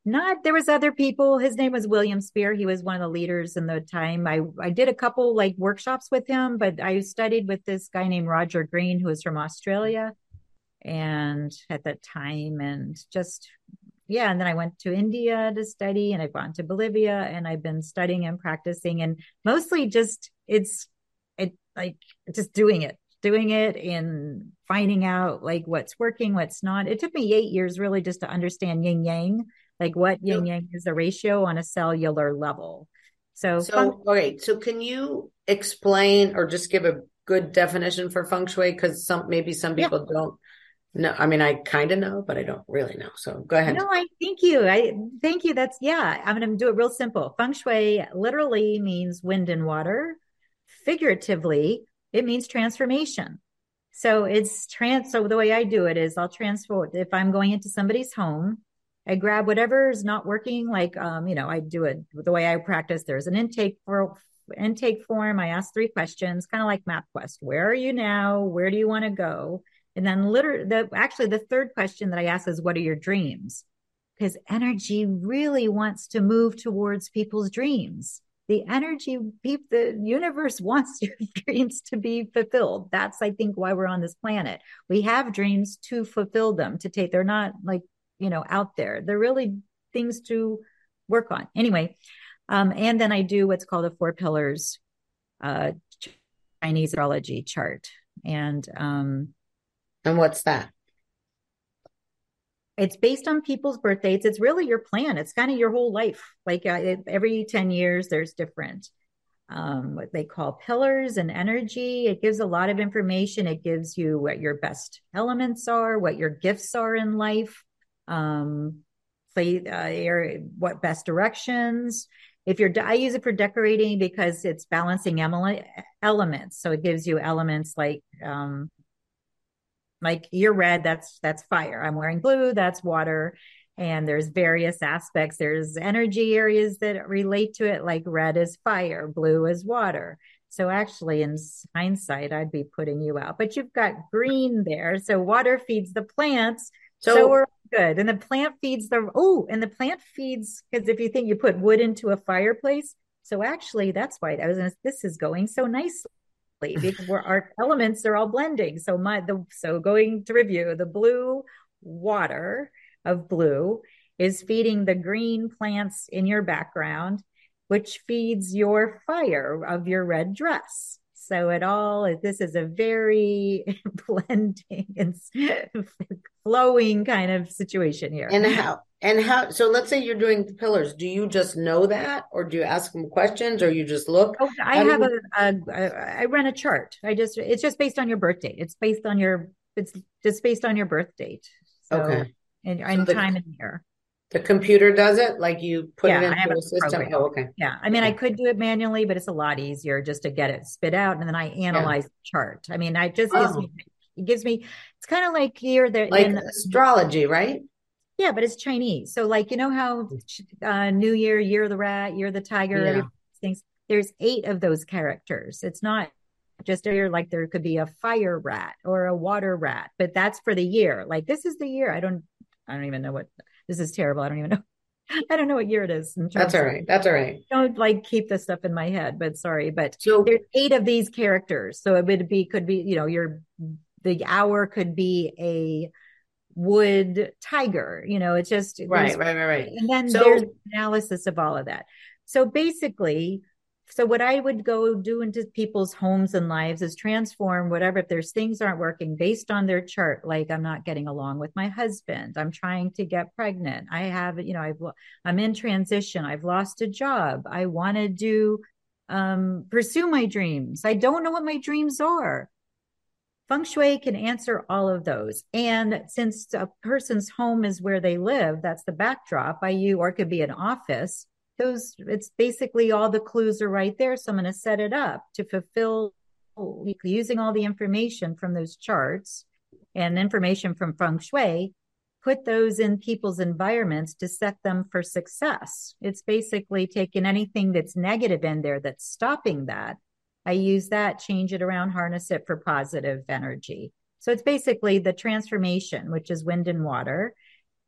Not, there was other people. His name was William Spear. He was one of the leaders in the time. I, I did a couple like workshops with him, but I studied with this guy named Roger Green, who was from Australia. And at that time, and just, yeah. And then I went to India to study, and I've gone to Bolivia, and I've been studying and practicing, and mostly just, it's, it like just doing it, doing it and finding out like what's working, what's not. It took me eight years really just to understand yin yang, like what yin yang is, a ratio on a cellular level. So, so feng- okay. So can you explain or just give a good definition for feng shui? Because some, maybe some people yeah. don't. No, I mean, I kind of know, but I don't really know. So go ahead. No, I thank you. I thank you. That's, yeah, I'm going to do it real simple. Feng shui literally means wind and water. Figuratively, it means transformation. So it's trans. So the way I do it is I'll transfer. If I'm going into somebody's home, I grab whatever is not working. Like, um, you know, I do it the way I practice. There's an intake for intake form. I ask three questions, kind of like MapQuest. Where are you now? Where do you want to go? And then literally, the, actually, the third question that I ask is, what are your dreams? Because energy really wants to move towards people's dreams. The energy, the universe wants your dreams to be fulfilled. That's, I think, why we're on this planet. We have dreams to fulfill them, to take, they're not like, you know, out there. They're really things to work on. Anyway, um, and then I do what's called a four pillars uh, Chinese astrology chart. And, um, And what's that? It's based on people's birth dates. It's really your plan. It's kind of your whole life. Like uh, it, every ten years, there's different, um, what they call pillars and energy. It gives a lot of information. It gives you what your best elements are, what your gifts are in life, um, play, uh, what best directions. If you're, I use it for decorating because it's balancing elements. So it gives you elements like, um, like you're red, that's, that's fire. I'm wearing blue, that's water. And there's various aspects. There's energy areas that relate to it, like red is fire, blue is water. So actually in hindsight, I'd be putting you out, but you've got green there. So water feeds the plants. So, so we're good. And the plant feeds the, oh, and the plant feeds, because if you think you put wood into a fireplace, so actually that's why I was gonna, this is going so nicely. Because we're, our elements are all blending. So my the so going to review, the blue water of blue is feeding the green plants in your background, which feeds your fire of your red dress. So it all, this is a very blending and flowing kind of situation here. And how, and how, so let's say you're doing the pillars. Do you just know that, or do you ask them questions, or you just look? Oh, I have you... a, a, I run a chart. I just, it's just based on your birth date. It's based on your, it's just based on your birth date. So, okay. And, and so the, time and year. The computer does it? Like you put yeah, it into a system? Program. Oh, okay. Yeah. I mean, okay. I could do it manually, but it's a lot easier just to get it spit out. And then I analyze yeah. the chart. I mean, I just, oh. gives me, it gives me, it's kind of like here that like in astrology, right? Yeah, but it's Chinese. So like, you know how uh, New Year, Year of the Rat, Year of the Tiger, yeah. things, there's eight of those characters. It's not just a year, like there could be a fire rat or a water rat, but that's for the year. Like this is the year. I don't, I don't even know what, this is terrible. I don't even know. I don't know what year it is. That's all right. That's all right. Don't like keep this stuff in my head, but sorry. But so, there's eight of these characters. So it would be, could be, you know, your, the hour could be a wood tiger, you know, it's just. Right, right, right, right. And then so, there's analysis of all of that. So basically, so what I would go do into people's homes and lives is transform whatever, if there's things aren't working based on their chart, like I'm not getting along with my husband, I'm trying to get pregnant, I have, you know, I've, I'm in transition, I've lost a job, I want to do, um, pursue my dreams, I don't know what my dreams are. Feng Shui can answer all of those. And since a person's home is where they live, that's the backdrop, I use, or it could be an office, those, it's basically all the clues are right there. So I'm going to set it up to fulfill using all the information from those charts and information from Feng Shui, put those in people's environments to set them for success. It's basically taking anything that's negative in there that's stopping that. I use that, change it around, harness it for positive energy. So it's basically the transformation, which is wind and water.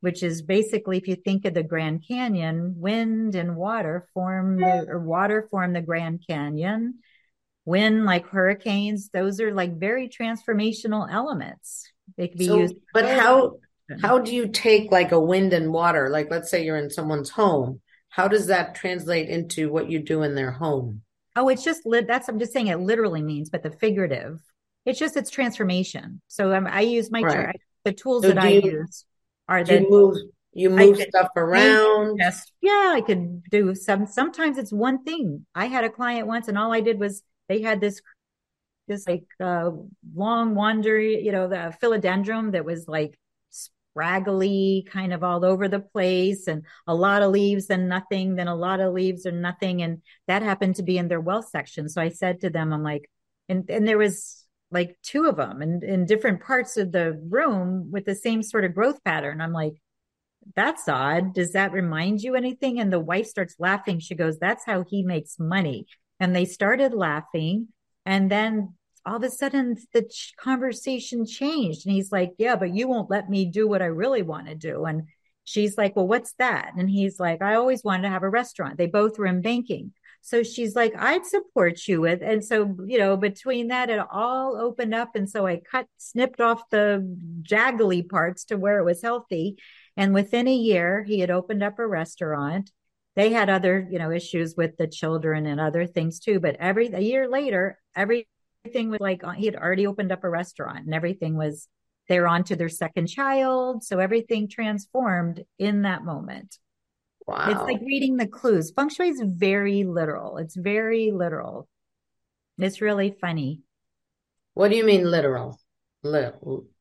which is basically, if you think of the Grand Canyon, wind and water form the, or water form the Grand Canyon. Wind, like hurricanes, those are like very transformational elements. They can be So, used. but how how do you take like a wind and water? Like, let's say you're in someone's home. How does that translate into what you do in their home? Oh, it's just lit. That's, I'm just saying it literally means, but the figurative, it's just, it's transformation. So um, I use my, Right. the tools So that do I you, use are do the, you move you I move could stuff make around? just, yeah, I could do some, sometimes it's one thing. I had a client once and all I did was they had this, this like uh, long wander, you know, the philodendron that was like spraggly, kind of all over the place, and a lot of leaves and nothing, then a lot of leaves or nothing. And that happened to be in their well section. So I said to them, I'm like, and, and there was like two of them in, in different parts of the room with the same sort of growth pattern. I'm like, that's odd. Does that remind you anything? And the wife starts laughing. She goes, that's how he makes money. And they started laughing. And then all of a sudden the ch- conversation changed. And he's like, yeah, but you won't let me do what I really want to do. And she's like, well, what's that? And he's like, I always wanted to have a restaurant. They both were in banking. So she's like, I'd support you with. And so, you know, between that, it all opened up. And so I cut, snipped off the jaggly parts to where it was healthy. And within a year, he had opened up a restaurant. They had other, you know, issues with the children and other things too. But every a year later, everything was like he had already opened up a restaurant and everything was, they were on to their second child. So everything transformed in that moment. Wow. It's like reading the clues. Feng Shui is very literal. It's very literal. It's really funny. What do you mean literal? Lit-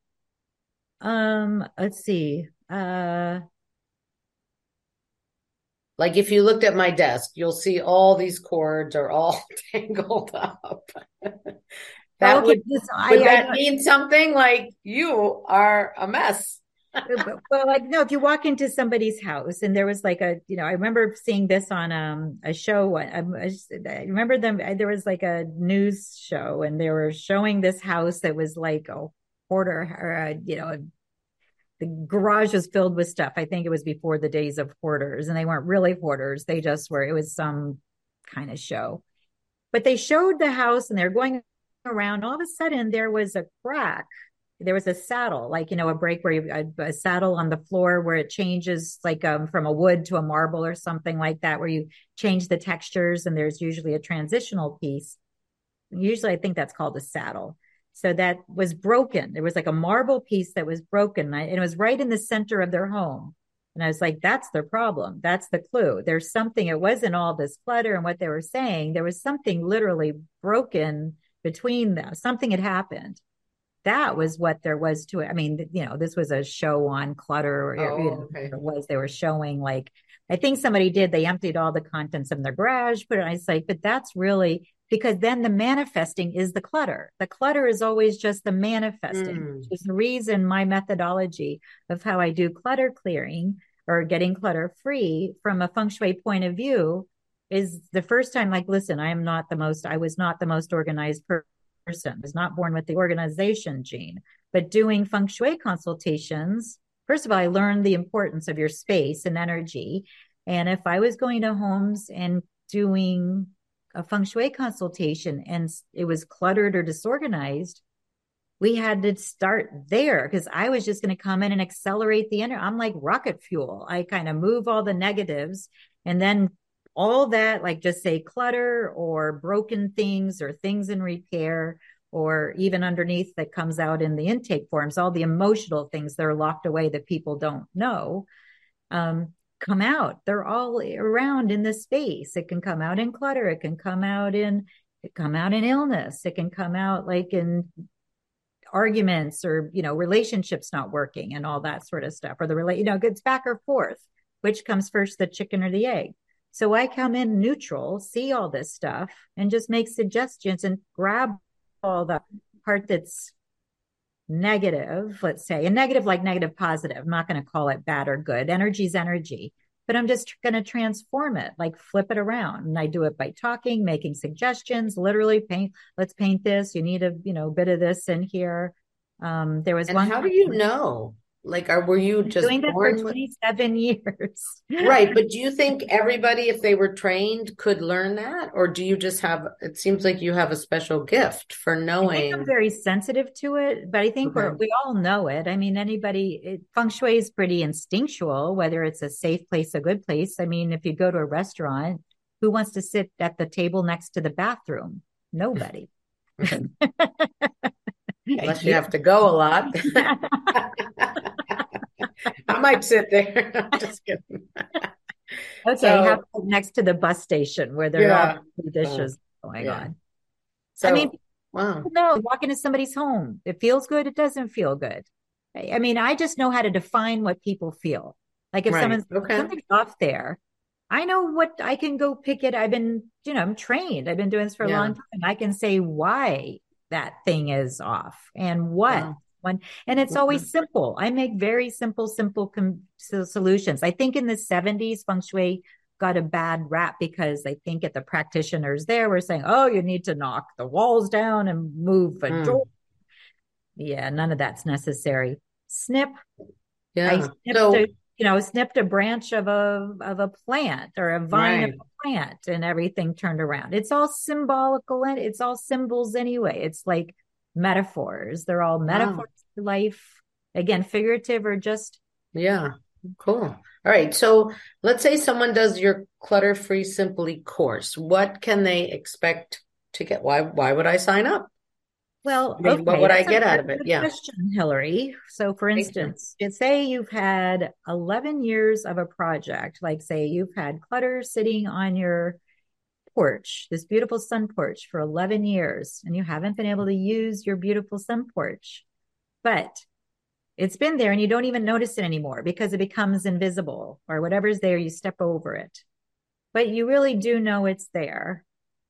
Um, let's see. Uh, Like if you looked at my desk, you'll see all these cords are all tangled up. That okay, would this, would I, that I, mean something like you are a mess? well, like, no, if you walk into somebody's house and there was like a, you know, I remember seeing this on um, a show. I, I, just, I remember them, there was like a news show and they were showing this house that was like a hoarder or, a, you know, the garage was filled with stuff. I think it was before the days of hoarders, and they weren't really hoarders. They just were, it was some kind of show. But they showed the house and they're going around. All of a sudden, there was a crack. There was a saddle, like, you know, a break where you a, a saddle on the floor where it changes like um, from a wood to a marble or something like that, where you change the textures and there's usually a transitional piece. Usually I think that's called a saddle. So that was broken. There was like a marble piece that was broken and it was right in the center of their home. And I was like, that's their problem. That's the clue. There's something, it wasn't all this clutter and what they were saying. There was something literally broken between them. Something had happened. That was what there was to it. I mean, you know, this was a show on clutter or, Oh, you know, okay. it was, they were showing like, I think somebody did, they emptied all the contents of their garage, put it, I was like, but that's really, because then the manifesting is the clutter. The clutter is always just the manifesting, Mm. which is the reason my methodology of how I do clutter clearing or getting clutter free from a feng shui point of view is the first time, like, listen, I am not the most, I was not the most organized person. person was not born with the organization gene, but doing feng shui consultations, first of all, I learned the importance of your space and energy. And if I was going to homes and doing a feng shui consultation and it was cluttered or disorganized, we had to start there because I was just going to come in and accelerate the energy. I'm like rocket fuel. I kind of move all the negatives and then all that, like just say clutter or broken things or things in repair, or even underneath that comes out in the intake forms, all the emotional things that are locked away that people don't know, um, come out. They're all around in the space. It can come out in clutter. It can come out in, it come out in illness. It can come out like in arguments or, you know, relationships not working and all that sort of stuff, or the relate, you know, it's back or forth, which comes first, the chicken or the egg. So I come in neutral, see all this stuff and just make suggestions and grab all the part that's negative, let's say, and negative, like negative, positive. I'm not going to call it bad or good. Energy is energy, but I'm just going to transform it, like flip it around. And I do it by talking, making suggestions, literally paint, let's paint this. You need a, you know, bit of this in here. Um, there was And one. how do you know? like, are were you just Doing that for born with? twenty-seven years. Right, but do you think everybody, if they were trained, could learn that? Or do you just have, it seems like you have a special gift for I think I'm knowing. very sensitive to it, but I think we're, Okay. we all know it. I mean, anybody, it, feng shui is pretty instinctual, whether it's a safe place, a good place. I mean, if you go to a restaurant, who wants to sit at the table next to the bathroom? Nobody. Unless you You- have to go a lot. I might sit there. I'm just kidding. Okay, how So, about next to the bus station where there are all yeah. the Uh, dishes going yeah. on? I mean, So, wow. no, walk into somebody's home. It feels good. It doesn't feel good. I I mean, I just know how to define what people feel. Like if Right. someone's Okay. something's off there, I know what I can go pick it. I've been, you know, I'm trained. I've been doing this for a Yeah. long time. I can say why that thing is off and what Wow. one, and it's Okay. always simple. I make very simple, simple com- so- solutions. I think in the seventies, feng shui got a bad rap because I think at the practitioners there were saying, oh, you need to knock the walls down and move a door. Mm. Yeah, none of that's necessary. Snip, I Yeah. snipped a, So, you know, snipped a branch of a of a plant or a vine of right. a plant and everything turned around. It's all symbolical and it's all symbols anyway. It's like metaphors. They're all Wow. metaphors for life. Again, figurative or just Yeah. Cool. All right. So let's say someone does your clutter-free simply course. What can they expect to get? Why, why would I sign up? well, I mean, what okay, would I that's a, get out that's of a it? good Yeah. question, Hillary. So, for Thank you. instance, let's say you've had eleven years of a project, like say you've had clutter sitting on your porch, this beautiful sun porch for eleven years, and you haven't been able to use your beautiful sun porch, but it's been there and you don't even notice it anymore because it becomes invisible or whatever's there, you step over it. But you really do know it's there.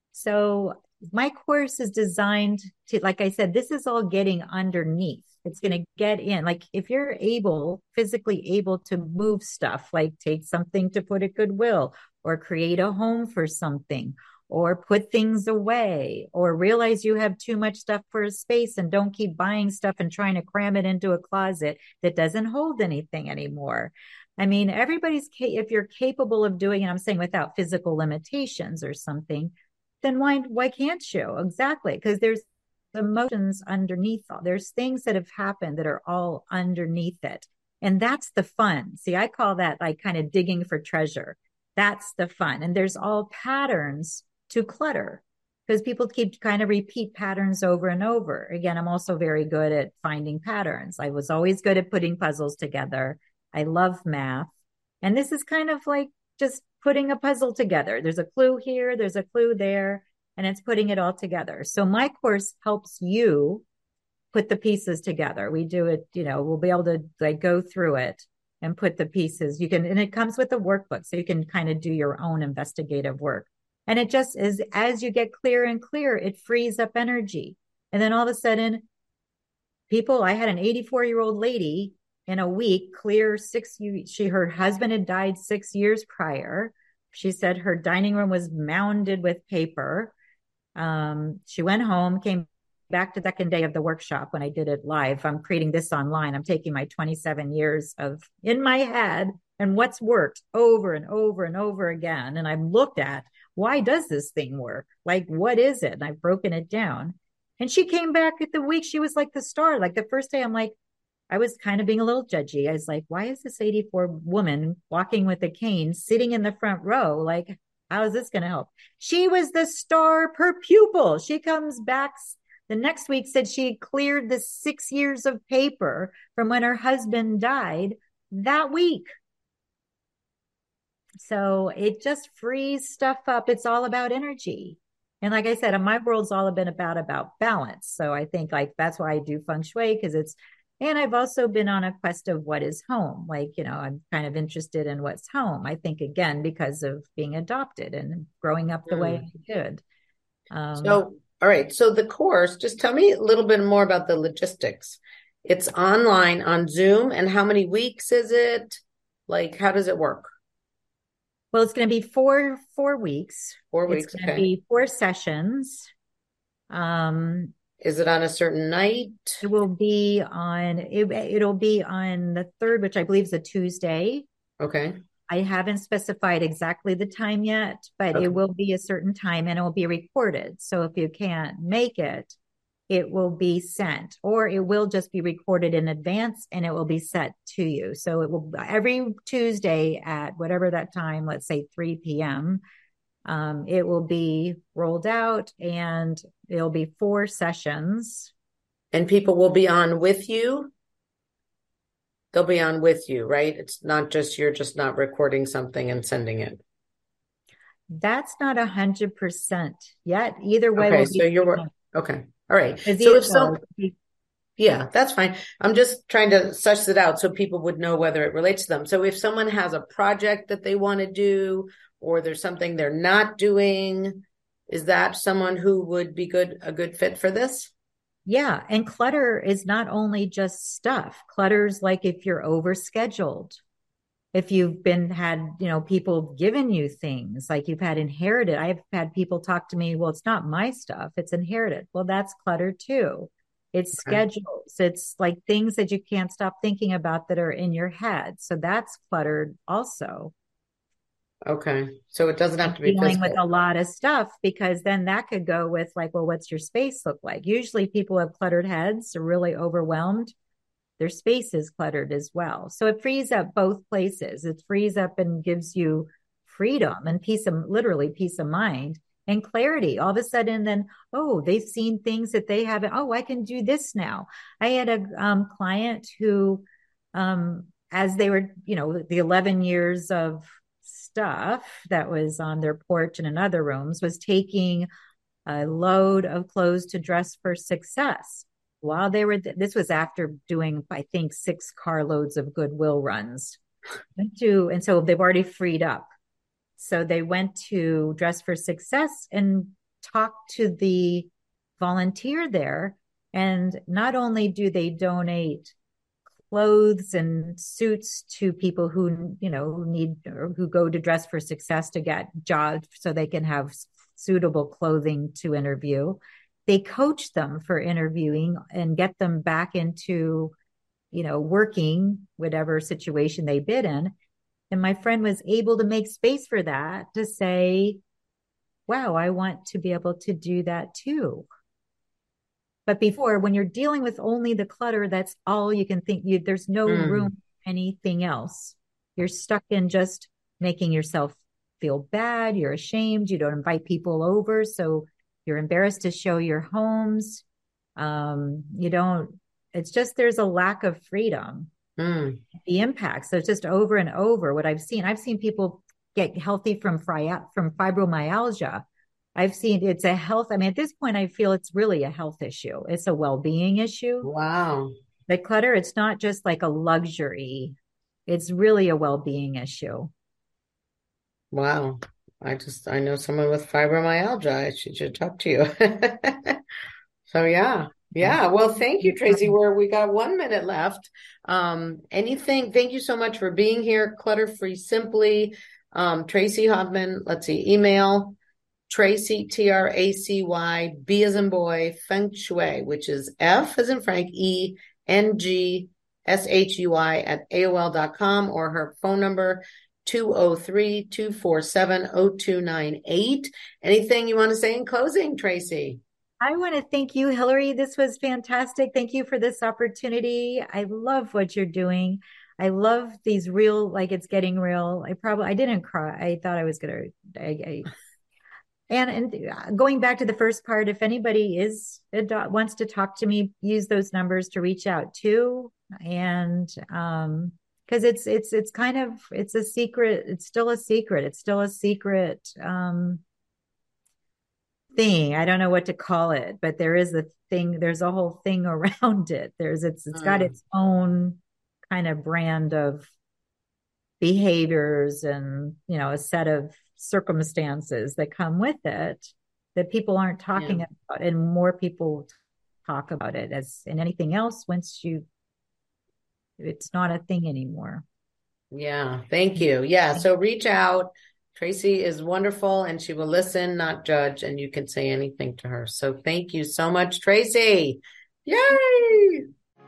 So my course is designed to, like I said, this is all getting underneath. It's going to get in. Like if you're able, physically able to move stuff, like take something to put at Goodwill or create a home for something or put things away or realize you have too much stuff for a space and don't keep buying stuff and trying to cram it into a closet that doesn't hold anything anymore. I mean, everybody's, if you're capable of doing it, I'm saying without physical limitations or something, then why why can't you? Exactly, because there's emotions underneath all. There's things that have happened that are all underneath it. And that's the fun. See, I call that like kind of digging for treasure. That's the fun. And there's all patterns to clutter because people keep kind of repeat patterns over and over. Again, I'm also very good at finding patterns. I was always good at putting puzzles together. I love math. And this is kind of like just putting a puzzle together. There's a clue here, there's a clue there, and it's putting it all together. So my course helps you put the pieces together. We do it, you know, we'll be able to like go through it and put the pieces. You can, and it comes with a workbook, so you can kind of do your own investigative work. And it just is, as you get clearer and clearer, it frees up energy. And then all of a sudden, people, I had an eighty-four year old lady in a week clear six, she, her husband had died six years prior. She said her dining room was mounded with paper. Um, she went home, came back to the second day of the workshop when I did it live. I'm creating this online. I'm taking my twenty-seven years of in my head and what's worked over and over and over again. And I've looked at, why does this thing work? Like, what is it? And I've broken it down. And she came back at the week. She was like the star. Like the first day, I'm like, I was kind of being a little judgy. I was like, why is this eighty-four woman walking with a cane sitting in the front row? Like, how is this going to help? She was the star per pupil. She comes back the next week, said she cleared the six years of paper from when her husband died that week. So it just frees stuff up. It's all about energy. And like I said, my world's all been about, about balance. So I think like that's why I do feng shui, because it's, and I've also been on a quest of what is home. Like, you know, I'm kind of interested in what's home. I think, again, because of being adopted and growing up the Mm. way I did. Um, So, all right. So the course, just tell me a little bit more about the logistics. It's online on Zoom, and how many weeks is it? Like, how does it work? well, it's going to be four, four weeks. Four It's weeks. going to Okay. be four sessions. Um, Is it on a certain night? It will be on, it, it'll be on the third, which I believe is a Tuesday. Okay. I haven't specified exactly the time yet, but Okay. it will be a certain time and it will be recorded. So if you can't make it, it will be sent, or it will just be recorded in advance and it will be sent to you. So it will every Tuesday at whatever that time, let's say three p.m., um, it will be rolled out and it'll be four sessions. And people will be on with you? They'll be on with you, right? It's not just you're just not recording something and sending it. That's not a hundred percent yet. Either way, Okay, will so be you're okay. All right. because So if it some, will be yeah, that's fine. I'm just trying to suss it out so people would know whether it relates to them. So if someone has a project that they want to do, or there's something they're not doing, is that someone who would be good, a good fit for this? Yeah. And clutter is not only just stuff. Clutter's like if you're overscheduled, if you've been had, you know, people giving you things like you've had inherited. I've had people talk to me, well, it's not my stuff, it's inherited. Well, that's clutter too. It's Okay. schedules. It's like things that you can't stop thinking about that are in your head. So that's cluttered also. Okay. So it doesn't have to be Dealing with physical. a lot of stuff because then that could go with like, well, what's your space look like? Usually people have cluttered heads, are really overwhelmed. Their space is cluttered as well. So it frees up both places. It frees up and gives you freedom and peace of literally peace of mind and clarity. All of a sudden, then, oh, they've seen things that they haven't. Oh, I can do this now. I had a um, client who, um, as they were, you know, the eleven years of stuff that was on their porch and in other rooms was taking a load of clothes to dress for success while they were th- this was after doing I think six carloads of Goodwill runs went to and so they've already freed up, so they went to Dress for Success and talked to the volunteer there, and not only do they donate clothes and suits to people who you know who need or who go to Dress for Success to get jobs so they can have suitable clothing to interview. They coach them for interviewing and get them back into, you know, working whatever situation they've been in. And my friend was able to make space for that to say, wow, I want to be able to do that too. But before, when you're dealing with only the clutter, that's all you can think. You, there's no room Mm. for anything else. You're stuck in just making yourself feel bad. You're ashamed. You don't invite people over. So you're embarrassed to show your homes. Um, you don't, it's just there's a lack of freedom. Mm. The impacts. So it's just over and over what I've seen. I've seen people get healthy from fri- from fibromyalgia. I've seen it's a health. I mean, at this point, I feel it's really a health issue. It's a well-being issue. Wow. The clutter, it's not just like a luxury. It's really a well-being issue. Wow. I just, I know someone with fibromyalgia. I should, should talk to you. So yeah. Yeah. Well, thank you, Tracy. We're, we got one minute left. Um, anything, thank you so much for being here. Clutter Free Simply. Um, Tracy Hoffman, let's see, email Tracy, T R A C Y, B as in boy, Feng Shui, which is F as in Frank, E, N, G, S, H, U, I at A O L dot com, or her phone number, two oh three, two four seven, oh two nine eight. Anything you want to say in closing, Tracy? I want to thank you, Hillary. This was fantastic. Thank you for this opportunity. I love what you're doing. I love these real, like it's getting real. I probably, I didn't cry. I thought I was going to, I, I And, and going back to the first part, if anybody is wants to talk to me, use those numbers to reach out too. And um, because it's it's it's kind of it's a secret. It's still a secret. It's still a secret um, thing. I don't know what to call it, but there is a thing. There's a whole thing around it. There's it's it's got Mm. its own kind of brand of behaviors and, you know, a set of circumstances that come with it that people aren't talking Yeah. about, and more people talk about it. As in anything else, once you, it's not a thing anymore. Yeah. Thank you. Yeah. So reach out. Tracy is wonderful, and she will listen, not judge, and you can say anything to her. So thank you so much, Tracy. Yay!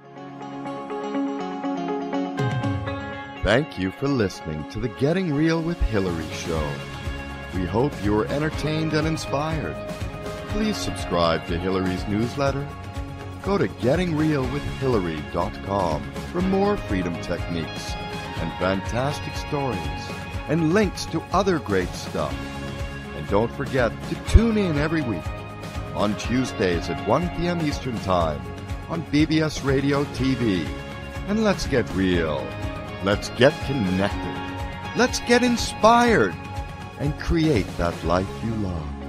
Thank you for listening to the Getting Real with Hillary show. We hope you were entertained and inspired. Please subscribe to Hillary's newsletter. Go to getting real with hillary dot com for more freedom techniques and fantastic stories and links to other great stuff. And don't forget to tune in every week on Tuesdays at one p.m. Eastern Time on B B S Radio T V. And let's get real. Let's get connected. Let's get inspired and create that life you love.